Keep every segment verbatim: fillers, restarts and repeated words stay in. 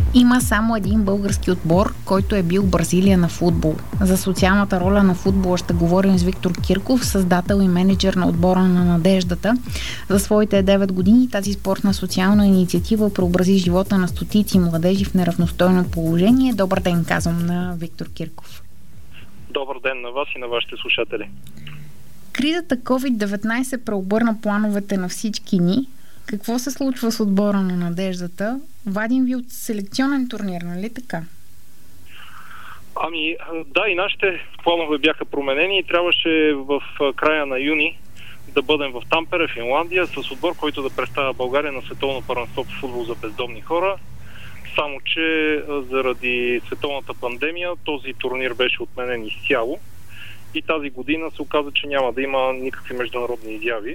Има само един български отбор, който е бил Бразилия на футбол. За социалната роля на футбола ще говорим с Виктор Кирков, създател и мениджър на отбора на Надеждата. За своите девет години тази спортна социална инициатива преобрази живота на стотици младежи в неравностойно положение. Добър ден, казвам на Виктор Кирков. Добър ден на вас и на вашите слушатели. Кризата ковид деветнайсет преобърна плановете на всички ни. Какво се случва с отбора на Надеждата? Вадим ви от селекционен турнир, нали така? Ами, да, и нашите планове бяха променени и трябваше в края на юни да бъдем в Тампере, Финландия, с отбор, който да представя България на световно първенство по футбол за бездомни хора. Само че заради световната пандемия този турнир беше отменен изцяло и тази година се оказа, че няма да има никакви международни изяви.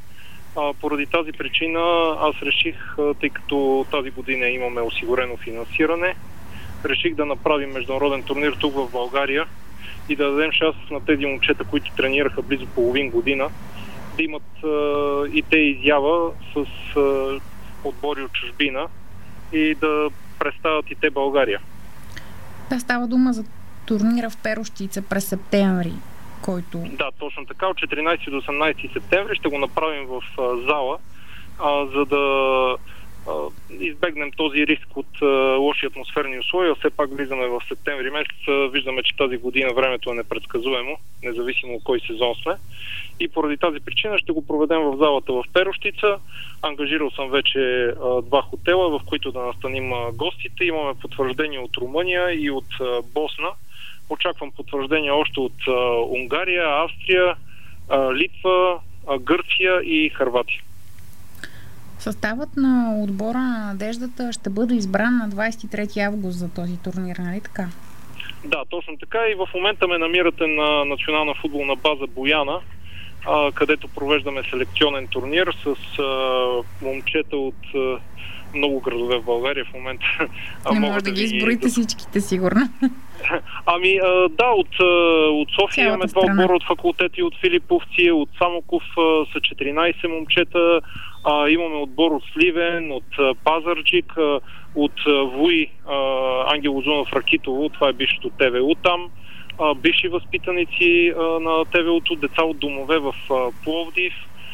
А, поради тази причина аз реших, тъй като тази година имаме осигурено финансиране, реших да направим международен турнир тук в България и да дадем шанс на тези момчета, които тренираха близо половин година, да имат а, и те изява с а, отбори от чужбина и да представят и те България. Да, става дума за турнира в Перущица през септември, който... Да, точно така. От четиринайсети до осемнайсети септември ще го направим в а, зала, а, за да а, избегнем този риск от а, лоши атмосферни условия. Все пак влизаме в септември месец. Виждаме, че тази година времето е непредсказуемо, независимо кой сезон сме. И поради тази причина ще го проведем в залата в Перущица. Ангажирал съм вече а, два хотела, в които да настаним а, гостите. Имаме потвърждение от Румъния и от а, Босна. Очаквам потвърждение още от а, Унгария, Австрия, а, Литва, а, Гърция и Хърватия. Съставът на отбора на Надеждата ще бъде избран на двайсет и трети август за този турнир, нали така? Да, точно така. И в момента ме намирате на национална футболна база Бояна, а, където провеждаме селекционен турнир с а, момчета от а, много градове в България в момента. Не може да ги изброите да... всичките, сигурно. Ами а, да, от, от София имаме два отбора от факултети, от Филиповци, от Самоков а, са четиринайсет момчета, а, имаме отбор от Сливен, от а, Пазарджик, а, от а, Вуй, а, Ангел Озунов Ракитово, това е бившето ТВУ там, а, бивши възпитаници а, на ТВУ-то, деца от домове в а, Пловдив.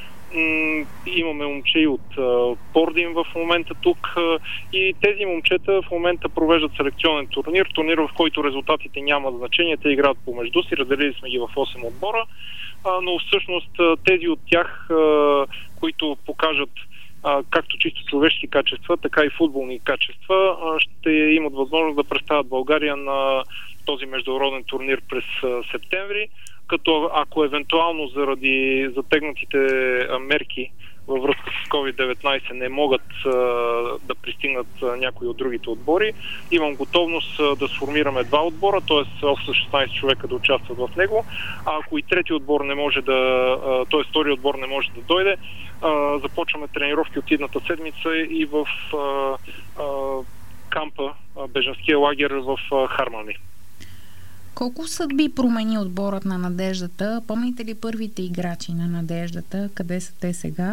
Имаме момче от а, Пордин в момента тук а, и тези момчета в момента провеждат селекционен турнир, турнир в който резултатите нямат значение, те играят помежду си, разделили сме ги в осем отбора, а, но всъщност тези от тях, а, които покажат а, както чисто човешки качества, така и футболни качества, а, ще имат възможност да представят България на този международен турнир през а, септември, като ако евентуално заради затегнатите мерки във връзка с ковид деветнайсет не могат а, да пристигнат а, някои от другите отбори, имам готовност а, да сформираме два отбора, т.е. общо шестнайсет човека да участват в него. А ако и трети отбор не може да, т.е. втори отбор не може да дойде, а, започваме тренировки от идната седмица и в а, а, кампа, а, бежанския лагер в а, Хармани. Колко съдби промени отборът на Надеждата? Помните ли първите играчи на Надеждата? Къде са те сега?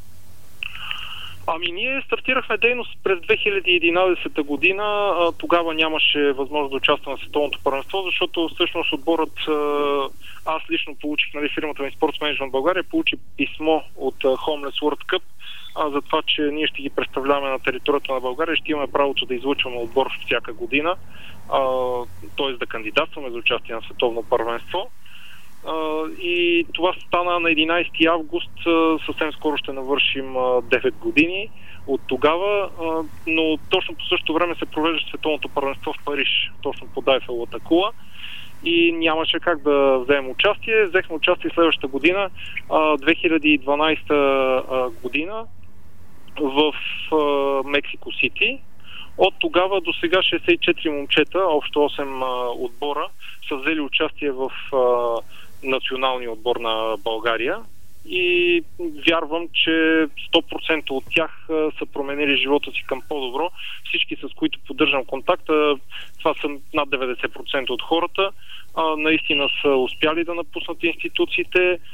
Ами ние стартирахме дейност през две хиляди и единайсета година. А, тогава нямаше възможност да участвам на световното първенство, защото всъщност отборът, аз лично получих, нали, фирмата ми Sports Management България получи писмо от Homeless World Cup, а, за това, че ние ще ги представляваме на територията на България, ще имаме правото да излъчваме отбор всяка година, т.е. да кандидатстваме за участие на световно първенство. Uh, и това стана на единайсети август, uh, съвсем скоро ще навършим uh, девет години от тогава, uh, но точно по същото време се провежда световното първенство в Париж, точно под Айфеловата кула, и нямаше как да вземем участие. Взехме участие следващата година, uh, две хиляди и дванайсета uh, година в Мексико Сити. От тогава до сега шейсет и четири момчета, общо осем uh, отбора, са взели участие в uh, националния отбор на България и вярвам, че сто процента от тях а, са променили живота си към по-добро. Всички, с които поддържам контакта, това са над деветдесет процента от хората, а, наистина са успяли да напуснат институциите,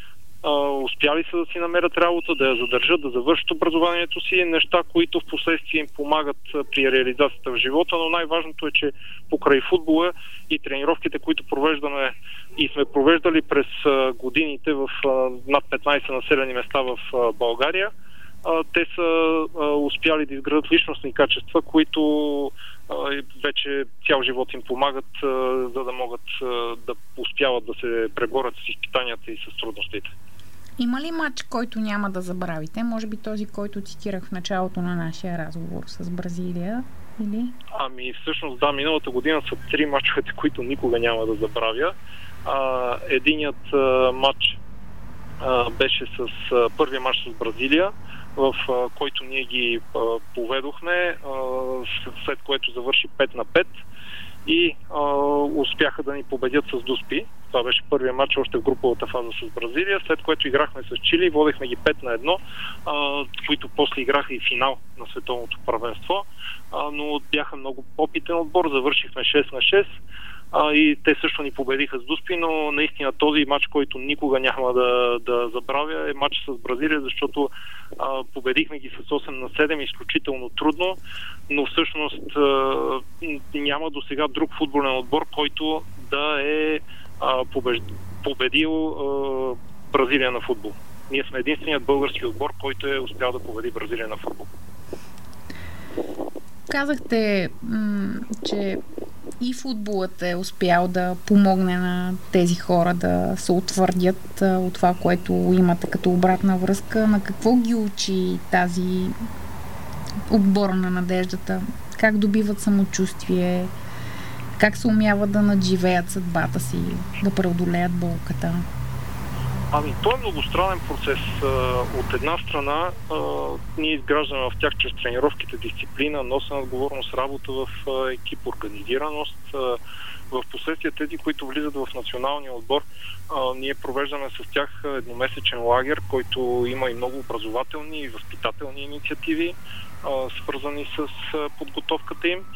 а, успяли са да си намерят работа, да я задържат, да завършат образованието си, неща, които в последствие им помагат при реализацията в живота, но най-важното е, че покрай футбола и тренировките, които провеждаме и сме провеждали през а, годините в а, над петнайсет населени места в а, България, а, те са а, успяли да изградат личностни качества, които а, вече цял живот им помагат, а, за да могат а, да успяват да се преборят с изпитанията и с трудностите. Има ли матч, който няма да забравите? Може би този, който цитирах в началото на нашия разговор с Бразилия? Или? Ами всъщност да, миналата година са три мачовете, които никога няма да забравя. А, единият а, матч а, беше с а, първия матч с Бразилия, в а, който ние ги а, поведохме, а, след което завърши пет на пет и а, успяха да ни победят с дуспи. Това беше първия матч още в груповата фаза с Бразилия, след което играхме с Чили, водехме ги пет на едно, а, които после играха и финал на световното първенство, а, но бяха много опитен отбор, завършихме шест на шест. А, и те също ни победиха с дуспи, но наистина този матч, който никога няма да, да забравя, е матч с Бразилия, защото а, победихме ги с осем на седем, изключително трудно, но всъщност а, няма до сега друг футболен отбор, който да е а, побеж... победил а, Бразилия на футбол. Ние сме единственият български отбор, който е успял да победи Бразилия на футбол. Казахте, м- че и футболът е успял да помогне на тези хора да се утвърдят от това, което имате като обратна връзка. На какво ги учи тази отбора на надеждата? Как добиват самочувствие? Как се умяват да надживеят съдбата си, да преодолеят болката? Ами, то е многостранен процес. От една страна, ние изграждаме в тях чрез тренировките дисциплина, носена отговорност, работа в екип, организираност. В последствие тези, които влизат в националния отбор, ние провеждаме с тях едномесечен лагер, който има и много образователни и възпитателни инициативи, свързани с подготовката им.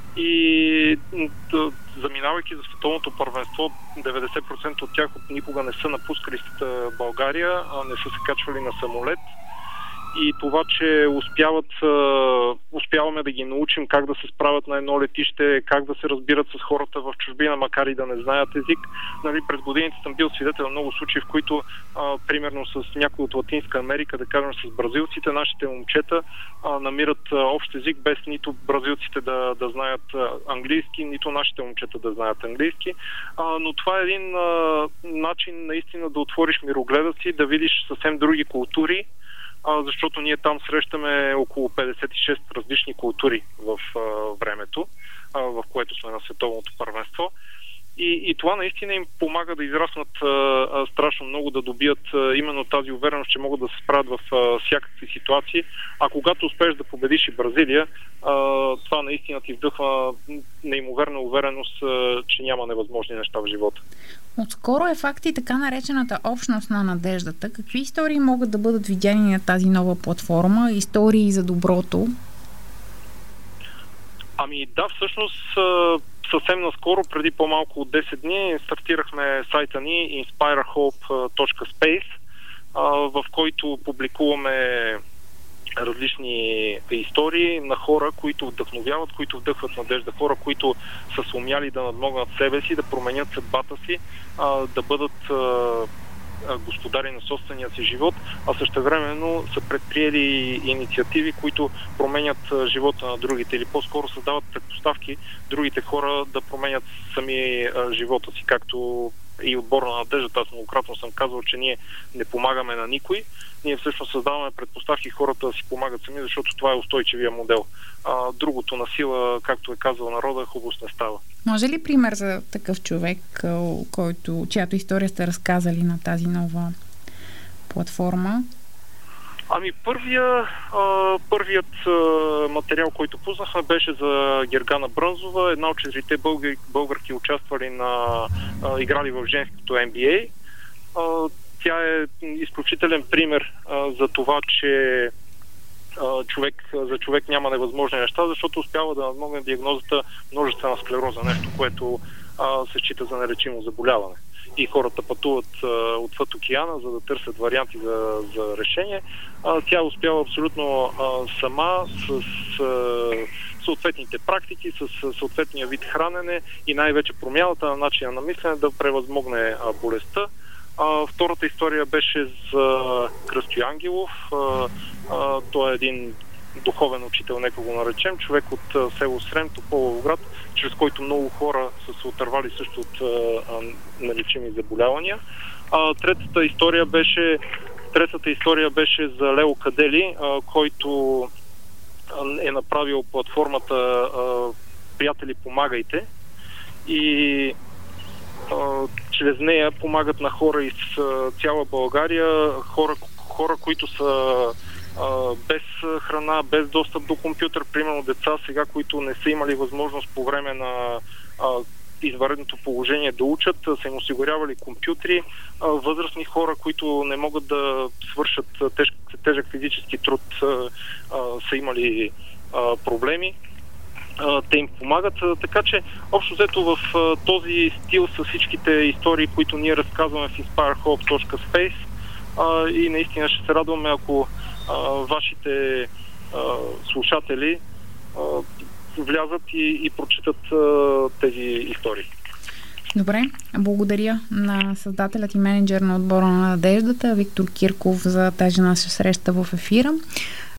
И заминавайки за световното първенство, деветдесет процента от тях никога не са напускали България, а не са се качвали на самолет. И това, че успяват, успяваме да ги научим как да се справят на едно летище, как да се разбират с хората в чужбина, макар и да не знаят език. Нали, през годините съм бил свидетел на много случаи, в които, а, примерно с някой от Латинска Америка, да кажем с бразилците, нашите момчета а, намират а, общ език, без нито бразилците да, да знаят а, английски, нито нашите момчета да знаят английски. А, но това е един а, начин наистина да отвориш мирогледа си, да видиш съвсем други култури, А, защото ние там срещаме около петдесет и шест различни култури в а, времето, а, в което сме на световното първенство. И, и това наистина им помага да израснат а, а, страшно много, да добият а, именно тази увереност, че могат да се справят в а, всякакви ситуации. А когато успееш да победиш и Бразилия, а, това наистина ти вдъхва неимоверна увереност, а, че няма невъзможни неща в живота. Отскоро е факт и така наречената общност на надеждата. Какви истории могат да бъдат видяни на тази нова платформа? Истории за доброто? Ами да, всъщност съвсем наскоро, преди по-малко от десет дни, стартирахме сайта ни inspire hope точка space, в който публикуваме различни истории на хора, които вдъхновяват, които вдъхват надежда, хора, които са сумяли да надмогнат себе си, да променят съдбата си, да бъдат господари на собствения си живот, а същевременно са предприели инициативи, които променят живота на другите или по-скоро създават предпоставки другите хора да променят сами живота си, както и отбора на надеждата. Аз многократно съм казвал, че ние не помагаме на никой, ние всъщност създаваме предпоставки хората да си помагат сами, защото това е устойчивия модел. А, другото на сила, както е казал народа, хубост не става. Може ли пример за такъв човек, който, чиято история сте разказали на тази нова платформа? Ами първия, а, първият а, материал, който пуснахме, беше за Гергана Брънзова, една от четирите българ, българки участвали на а, играли в женското Н Б А. А, тя е изключителен пример а, за това, че а, човек, за човек няма невъзможни неща, защото успява да надмогне диагнозата множествена склероза, нещо, което а, се счита за нелечимо заболяване. и хората пътуват а, отвъд океана, за да търсят варианти за, за решение. А, тя успява абсолютно а, сама с а, съответните практики, с съответния вид хранене и най-вече промяната на начина на мислене да превъзмогне а, болестта. А, втората история беше за Кръстю Ангелов. А, а, той е един духовен учител, нека го наречем, човек от а, село Срем, Тополовград, чрез който много хора са се отървали също от а, а, нелечими заболявания. А, третата история беше третата история беше за Лео Кадели, а, който е направил платформата а, Приятели, помагайте, и а, чрез нея помагат на хора из а, цяла България, хора, хора, които са а, без храна, без достъп до компютър, примерно деца сега, които не са имали възможност по време на а, извънредното положение да учат, са им осигурявали компютри, а, възрастни хора, които не могат да свършат теж, тежък физически труд, а, а, са имали а, проблеми. Те им помагат, така че общо взето в този стил с всичките истории, които ние разказваме в inspirehope точка space, и наистина ще се радваме, ако вашите слушатели влязат и, и прочитат тези истории. Добре, благодаря на създателят и менеджер на отбора на надеждата Виктор Кирков за тази наша среща в ефира.